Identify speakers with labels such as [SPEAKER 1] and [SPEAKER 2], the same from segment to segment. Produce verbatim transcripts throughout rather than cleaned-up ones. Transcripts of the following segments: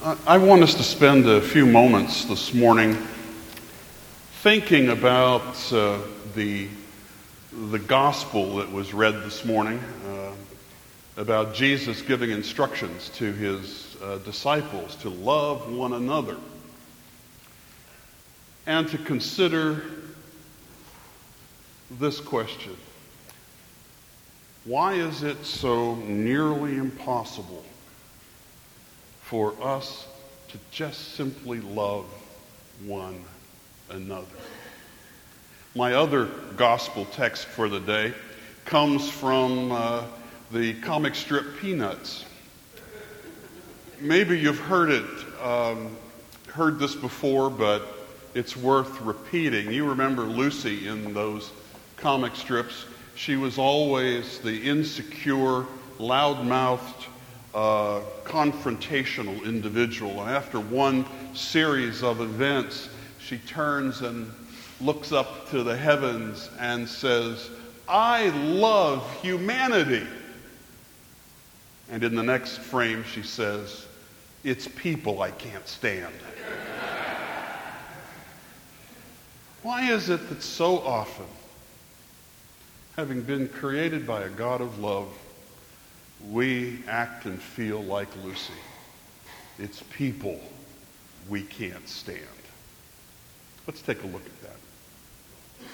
[SPEAKER 1] I I want us to spend a few moments this morning thinking about uh, the, the gospel that was read this morning, uh, about Jesus giving instructions to his uh, disciples to love one another and to consider this question: why is it so nearly impossible for us to just simply love one another? My other gospel text for the day comes from uh, the comic strip Peanuts. Maybe you've heard it, um, heard this before, but it's worth repeating. You remember Lucy in those comic strips. She was always the insecure, loud-mouthed, uh, confrontational individual. And after one series of events, she turns and looks up to the heavens and says, "I love humanity." And in the next frame, she says, "It's people I can't stand." Why is it that so often, having been created by a God of love, we act and feel like Lucy? It's people we can't stand. Let's take a look at that.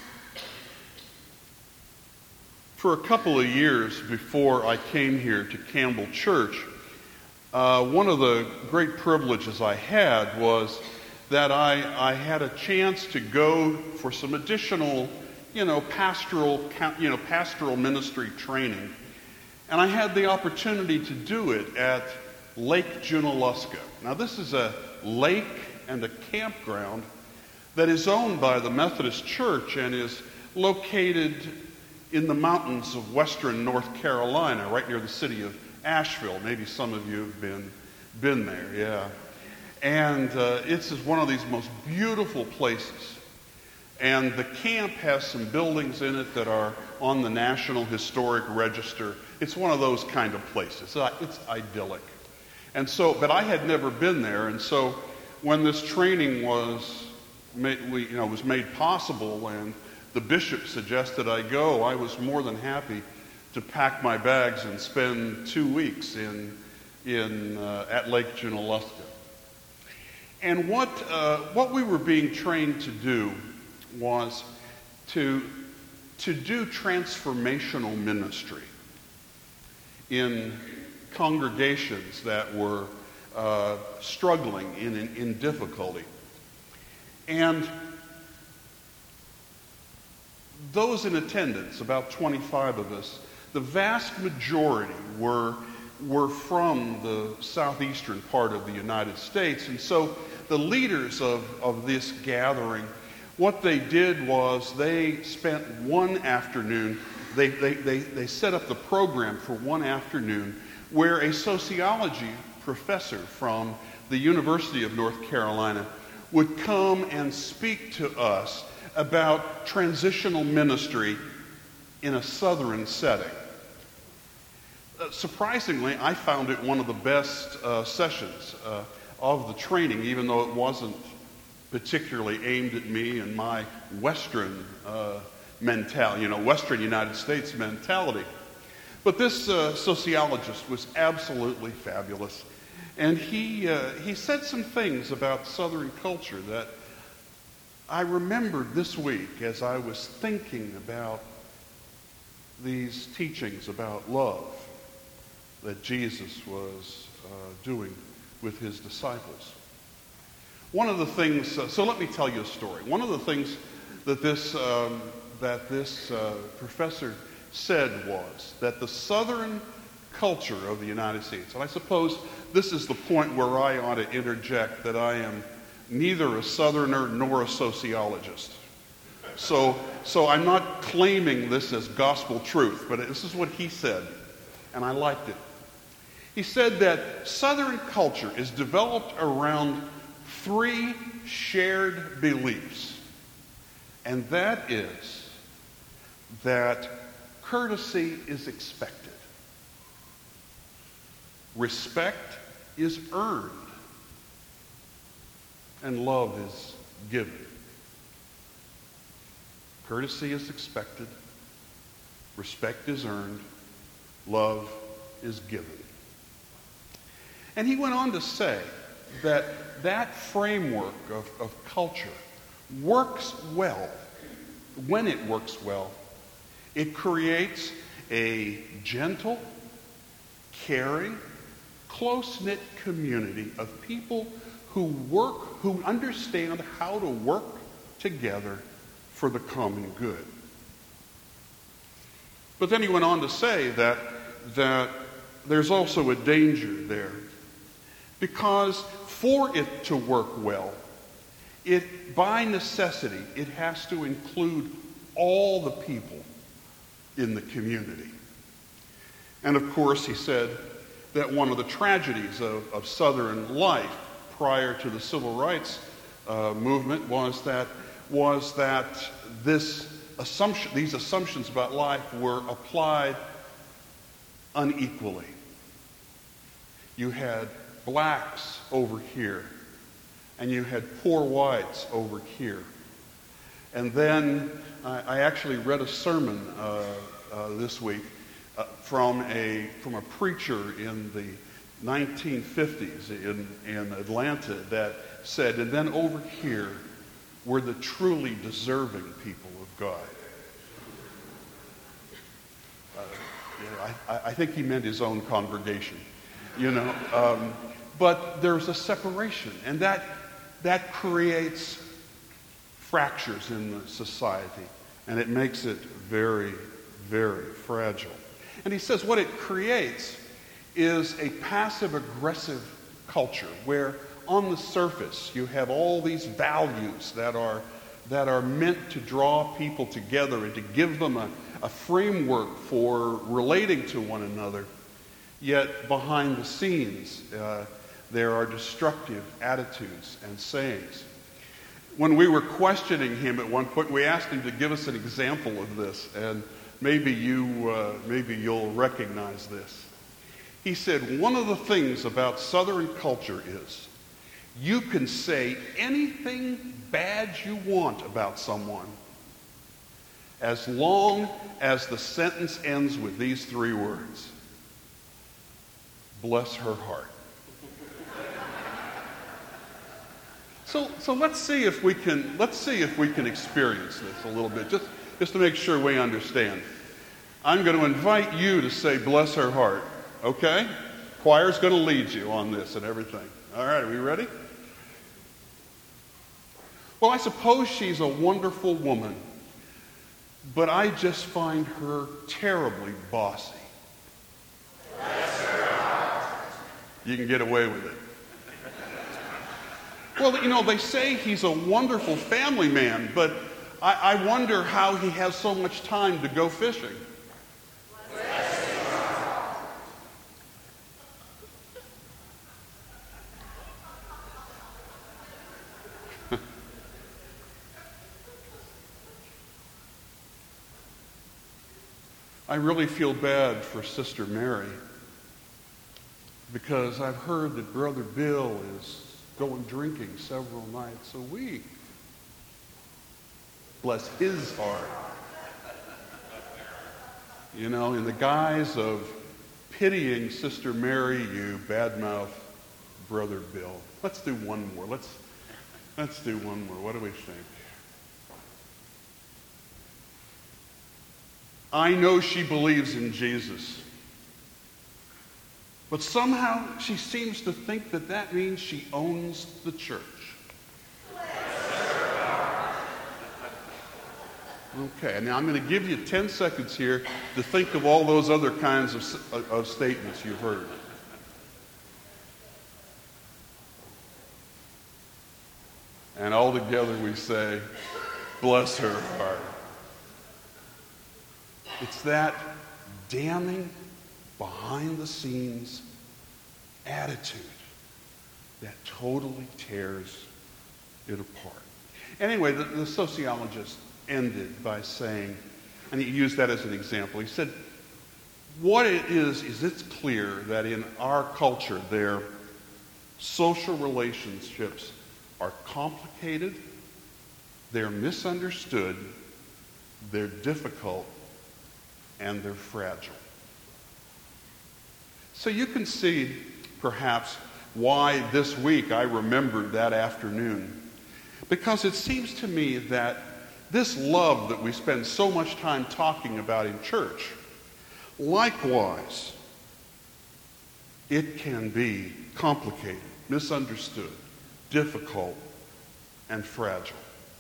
[SPEAKER 1] For a couple of years before I came here to Campbell Church, uh, one of the great privileges I had was that I, I had a chance to go for some additional, you know, pastoral, you know, pastoral ministry training. And I had the opportunity to do it at Lake Junaluska. Now, this is a lake and a campground that is owned by the Methodist Church and is located in the mountains of western North Carolina, right near the city of Asheville. Maybe some of you have been, been there, yeah. And uh, it's one of these most beautiful places. And the camp has some buildings in it that are on the National Historic Register. It's one of those kind of places. It's idyllic. And so, but I had never been there, and so when this training was made, we, you know, was made possible, and the bishop suggested I go, I was more than happy to pack my bags and spend two weeks in in uh, at Lake Junaluska. And what uh, what we were being trained to do was to to do transformational ministry in congregations that were uh, struggling in, in, in difficulty. And those in attendance, about twenty-five of us, the vast majority were, were from the southeastern part of the United States. And so the leaders of, of this gathering, what they did was they spent one afternoon, they, they, they, they set up the program for one afternoon where a sociology professor from the University of North Carolina would come and speak to us about transitional ministry in a southern setting. Uh, surprisingly, I found it one of the best uh, sessions uh, of the training, even though it wasn't particularly aimed at me and my Western uh, mentality, you know, Western United States mentality. But this uh, sociologist was absolutely fabulous. And he uh, he said some things about Southern culture that I remembered this week as I was thinking about these teachings about love that Jesus was uh, doing with his disciples. One of the things, uh, so let me tell you a story. One of the things that this um, that this uh, professor said was that the Southern culture of the United States, and I suppose this is the point where I ought to interject that I am neither a Southerner nor a sociologist. So, so I'm not claiming this as gospel truth, but this is what he said, and I liked it. He said that Southern culture is developed around three shared beliefs, and that is that courtesy is expected, respect is earned, and love is given. Courtesy is expected, respect is earned, love is given. And he went on to say that that framework of, of culture works well. When it works well, it creates a gentle, caring, close-knit community of people who work, who understand how to work together for the common good. But then he went on to say that, that there's also a danger there, because for it to work well, it, by necessity, it has to include all the people in the community. And of course, he said that one of the tragedies of, of Southern life prior to the civil rights uh, movement was that was that this assumption, these assumptions about life were applied unequally. You had blacks over here, and you had poor whites over here. And then I, I actually read a sermon uh, uh, this week uh, from a from a preacher in the nineteen fifties in, in Atlanta that said, and then over here were the truly deserving people of God. Uh, you know, I, I think he meant his own congregation, you know. Um, but there's a separation, and that that creates fractures in the society, and it makes it very, very fragile. And he says what it creates is a passive-aggressive culture where on the surface you have all these values that are that are meant to draw people together and to give them a, a framework for relating to one another. Yet behind the scenes, uh, there are destructive attitudes and sayings. When we were questioning him at one point, we asked him to give us an example of this, and maybe you, uh, maybe you'll recognize this. He said, one of the things about Southern culture is you can say anything bad you want about someone as long as the sentence ends with these three words: bless her heart. So, so let's see if we can let's see if we can experience this a little bit, just, just to make sure we understand. I'm going to invite you to say bless her heart, okay? Choir's going to lead you on this and everything. All right, are we ready? Well, I suppose she's a wonderful woman, but I just find her terribly bossy. Bless her heart. You can get away with it. Well, you know, they say he's a wonderful family man, but I, I wonder how he has so much time to go fishing. I really feel bad for Sister Mary, because I've heard that Brother Bill is going drinking several nights a week. Bless his heart. You know, in the guise of pitying Sister Mary, you badmouth Brother Bill. Let's do one more. Let's let's do one more. What do we think? I know she believes in Jesus, but somehow she seems to think that that means she owns the church. Okay, now I'm going to give you ten seconds here to think of all those other kinds of, of statements you've heard. And all together we say, bless her heart. It's that damning, behind-the-scenes attitude that totally tears it apart. Anyway, the, the sociologist ended by saying, and he used that as an example, he said, what it is, is it's clear that in our culture, their social relationships are complicated, they're misunderstood, they're difficult, and they're fragile. So you can see, perhaps, why this week I remembered that afternoon. Because it seems to me that this love that we spend so much time talking about in church, likewise, it can be complicated, misunderstood, difficult, and fragile.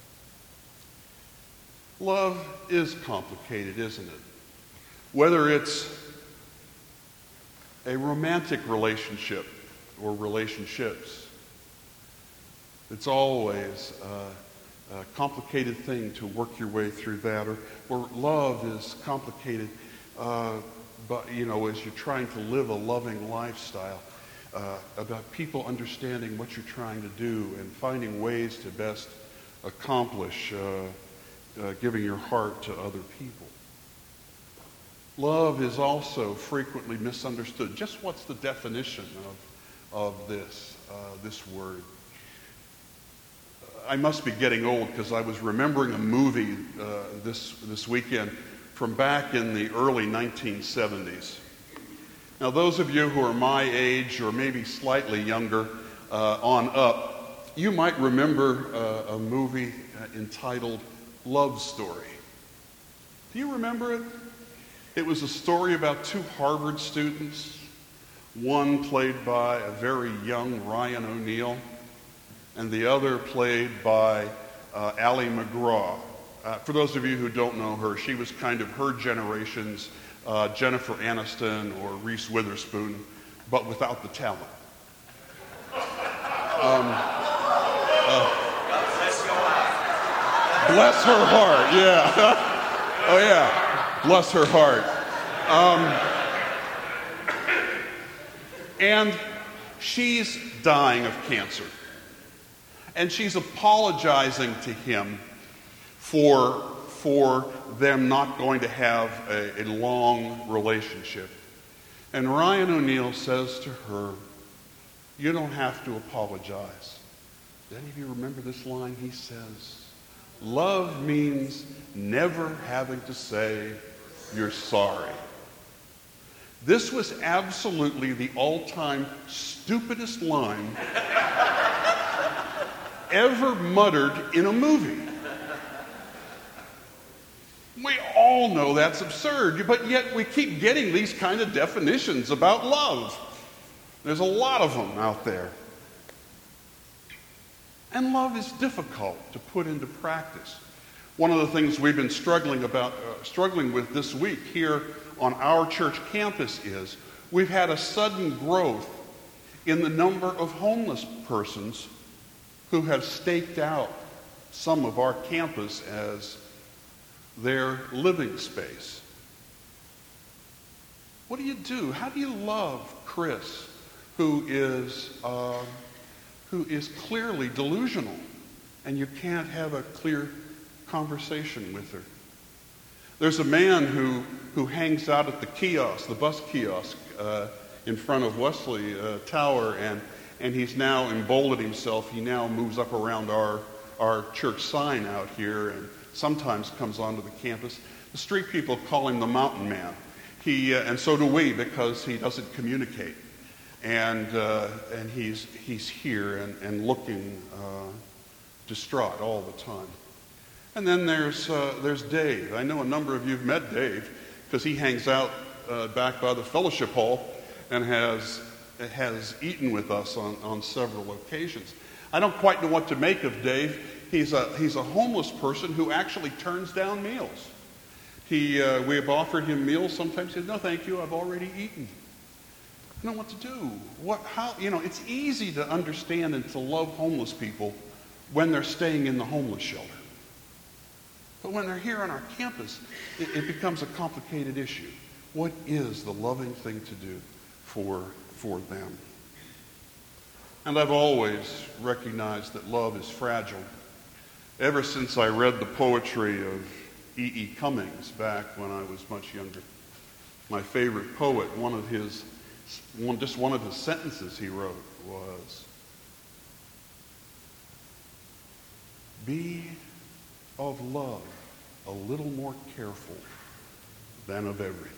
[SPEAKER 1] Love is complicated, isn't it? Whether it's a romantic relationship or relationships, it's always a, a complicated thing to work your way through that. Or, or love is complicated, uh, but you know, as you're trying to live a loving lifestyle, uh, about people understanding what you're trying to do and finding ways to best accomplish uh, uh, giving your heart to other people. Love is also frequently misunderstood. Just what's the definition of, of this, uh, this word? I must be getting old because I was remembering a movie uh, this, this weekend from back in the early nineteen seventies. Now, those of you who are my age or maybe slightly younger uh, on up, you might remember uh, a movie uh, entitled Love Story. Do you remember it? It was a story about two Harvard students, one played by a very young Ryan O'Neal, and the other played by uh, Ali MacGraw. Uh, for those of you who don't know her, she was kind of her generation's uh, Jennifer Aniston or Reese Witherspoon, but without the talent. Um, uh, bless her heart, yeah. Oh, yeah. Bless her heart. Um, and she's dying of cancer. And she's apologizing to him for, for them not going to have a, a long relationship. And Ryan O'Neal says to her, "You don't have to apologize." Does any of you remember this line? He says, "Love means never having to say you're sorry." This was absolutely the all-time stupidest line ever muttered in a movie. We all know that's absurd, but yet we keep getting these kind of definitions about love. There's a lot of them out there. And love is difficult to put into practice. One of the things we've been struggling about, uh, struggling with this week here on our church campus is we've had a sudden growth in the number of homeless persons who have staked out some of our campus as their living space. What do you do? How do you love Chris, who is uh, who is clearly delusional, and you can't have a clear conversation with her? There's a man who, who hangs out at the kiosk, the bus kiosk, uh, in front of Wesley uh, Tower, and, and he's now emboldened himself. He now moves up around our, our church sign out here and sometimes comes onto the campus. The street people call him the Mountain Man. He, uh, and so do we, because he doesn't communicate. And, uh, and he's, he's here and, and looking uh, distraught all the time. And then there's uh, there's Dave. I know a number of you have met Dave because he hangs out uh, back by the fellowship hall and has has eaten with us on, on several occasions. I don't quite know what to make of Dave. He's a he's a homeless person who actually turns down meals. He uh, we have offered him meals. Sometimes he says, "No, thank you. I've already eaten." I don't know what to do. What how you know? It's easy to understand and to love homeless people when they're staying in the homeless shelter. But when they're here on our campus, it, it becomes a complicated issue. What is the loving thing to do for, for them? And I've always recognized that love is fragile. Ever since I read the poetry of E E. Cummings back when I was much younger, my favorite poet, one of his, one, just one of his sentences he wrote was, be of love a little more careful than of everything.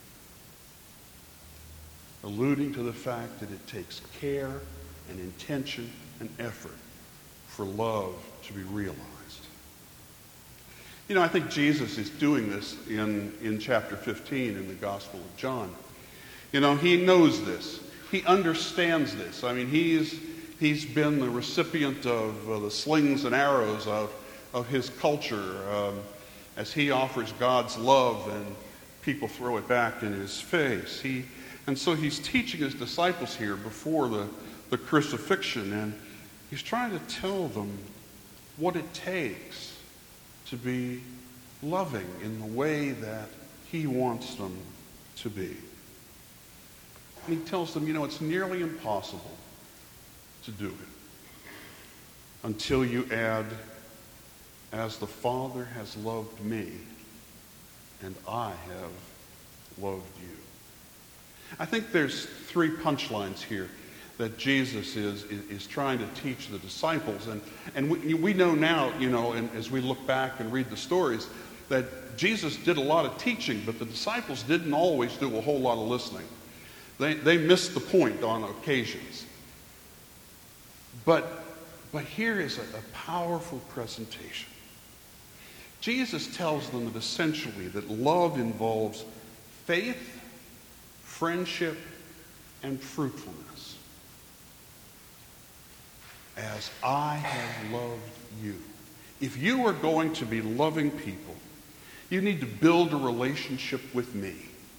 [SPEAKER 1] Alluding to the fact that it takes care and intention and effort for love to be realized. You know, I think Jesus is doing this in, in chapter fifteen in the Gospel of John. You know, he knows this. He understands this. I mean, he's, he's been the recipient of uh, the slings and arrows of, of his culture um, as he offers God's love and people throw it back in his face. He, and so he's teaching his disciples here before the, the crucifixion, and he's trying to tell them what it takes to be loving in the way that he wants them to be. And he tells them, you know, it's nearly impossible to do it until you add, as the Father has loved me, and I have loved you. I think there's three punchlines here that Jesus is, is, is trying to teach the disciples. And, and we, we know now, you know, and as we look back and read the stories, that Jesus did a lot of teaching, but the disciples didn't always do a whole lot of listening. They, they missed the point on occasions. But, but here is a, a powerful presentation. Jesus tells them that essentially that love involves faith, friendship, and fruitfulness. As I have loved you. If you are going to be loving people, you need to build a relationship with me.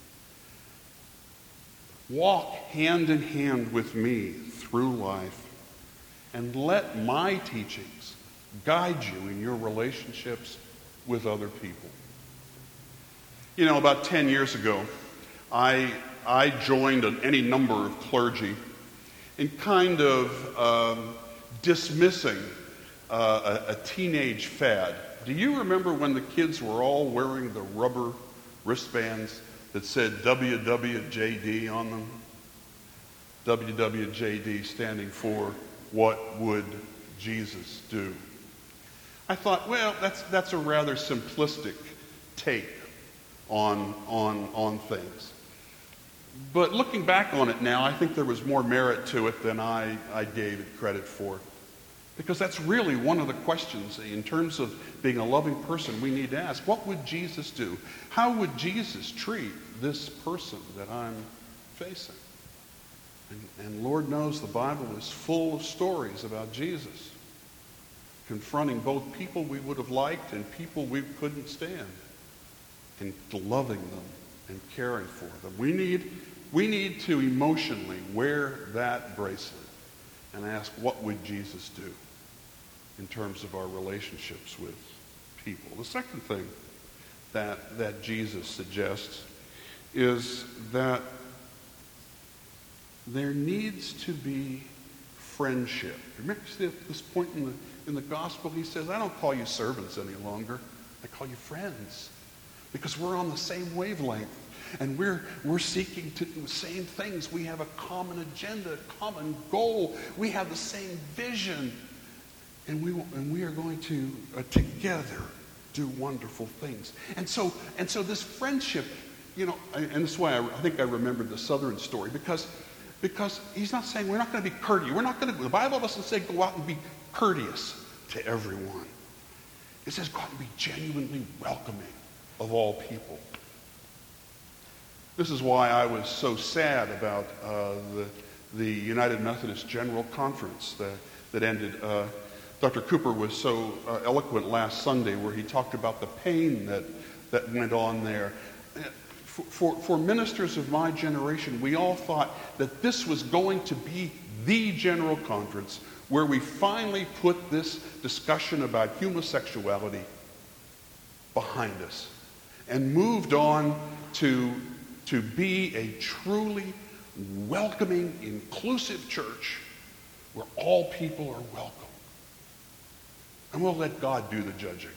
[SPEAKER 1] Walk hand in hand with me through life, and let my teachings guide you in your relationships with other people. You know, about ten years ago, I, I joined an, any number of clergy in kind of um, dismissing uh, a, a teenage fad. Do you remember when the kids were all wearing the rubber wristbands that said W W J D on them? W W J D standing for What Would Jesus Do? I thought, well, that's that's a rather simplistic take on on on things. But looking back on it now, I think there was more merit to it than I, I gave it credit for. Because that's really one of the questions in terms of being a loving person we need to ask. What would Jesus do? How would Jesus treat this person that I'm facing? And, and Lord knows the Bible is full of stories about Jesus confronting both people we would have liked and people we couldn't stand, and loving them and caring for them. We need, we need to emotionally wear that bracelet and ask, what would Jesus do in terms of our relationships with people? The second thing that, that Jesus suggests is that there needs to be friendship. Remember at this point in the, in the gospel, he says, I don't call you servants any longer. I call you friends. Because we're on the same wavelength. And we're, we're seeking to do the same things. We have a common agenda, a common goal. We have the same vision. And we, and we are going to, uh, together, do wonderful things. And so, and so this friendship, you know, and this is why I, I think I remembered the Southern story, because, because he's not saying we're not going to be courteous. We're not going to, the Bible doesn't say go out and be courteous to everyone. It says go out and be genuinely welcoming of all people. This is why I was so sad about uh, the, the United Methodist General Conference that, that ended. Uh, Doctor Cooper was so uh, eloquent last Sunday where he talked about the pain that, that went on there. For, for, for ministers of my generation, we all thought that this was going to be the General Conference where we finally put this discussion about homosexuality behind us and moved on to, to be a truly welcoming, inclusive church where all people are welcome. And we'll let God do the judging.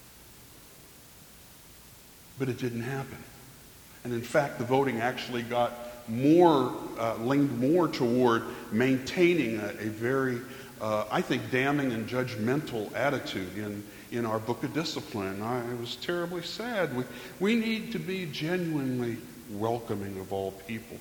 [SPEAKER 1] But it didn't happen. And in fact, the voting actually got more, uh, leaned more toward maintaining a, a very uh, I think, damning and judgmental attitude in, in our book of discipline. I was terribly sad. We, we need to be genuinely welcoming of all people.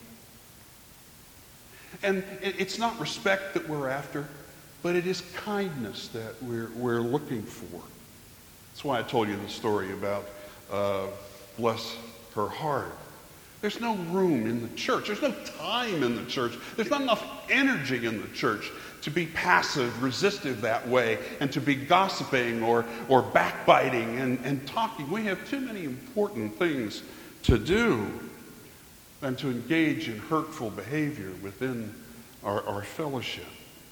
[SPEAKER 1] And it, it's not respect that we're after, but it is kindness that we're, we're looking for. That's why I told you the story about uh, bless her heart. There's no room in the church. There's no time in the church. There's not enough energy in the church to be passive, resistive that way, and to be gossiping or, or backbiting and, and talking. We have too many important things to do than to engage in hurtful behavior within our, our fellowship.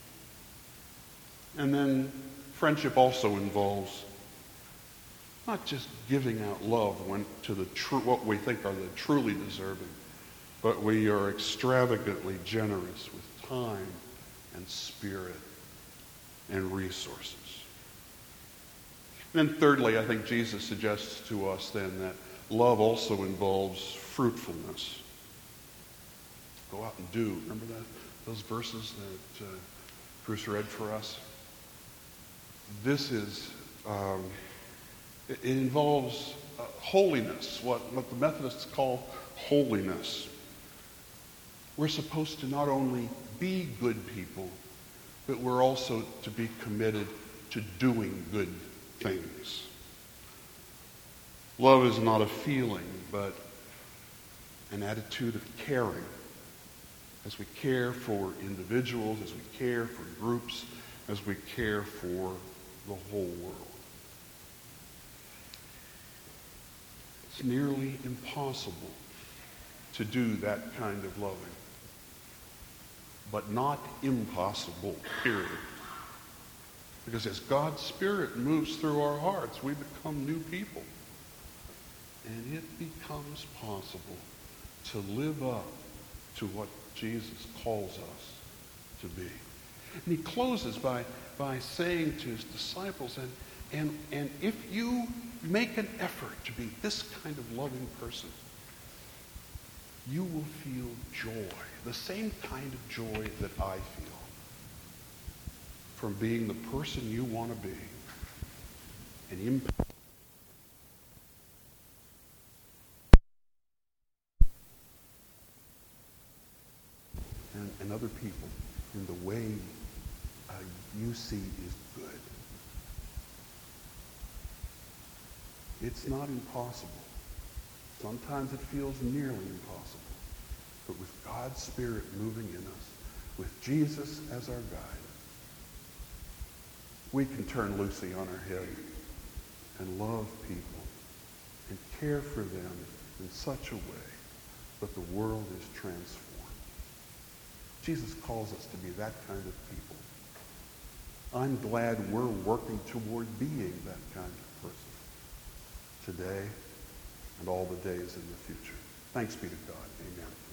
[SPEAKER 1] And then friendship also involves not just giving out love when, to the true, what we think are the truly deserving, but we are extravagantly generous with time and spirit and resources. And then thirdly, I think Jesus suggests to us then that love also involves fruitfulness. Go out and do. Remember that? Those verses that uh, Bruce read for us? This is... Um, It involves uh, holiness, what, what the Methodists call holiness. We're supposed to not only be good people, but we're also to be committed to doing good things. Love is not a feeling, but an attitude of caring. As we care for individuals, as we care for groups, as we care for the whole world. It's nearly impossible to do that kind of loving, but not impossible, period. Because as God's Spirit moves through our hearts, we become new people. And it becomes possible to live up to what Jesus calls us to be. And he closes by, by saying to his disciples, and, and, and if you make an effort to be this kind of loving person, you will feel joy, the same kind of joy that I feel from being the person you want to be and impact. And, and other people in the way uh, you see is good. It's not impossible. Sometimes it feels nearly impossible. But with God's Spirit moving in us, with Jesus as our guide, we can turn Lucy on our head and love people and care for them in such a way that the world is transformed. Jesus calls us to be that kind of people. I'm glad we're working toward being that kind of person today and all the days in the future. Thanks be to God. Amen.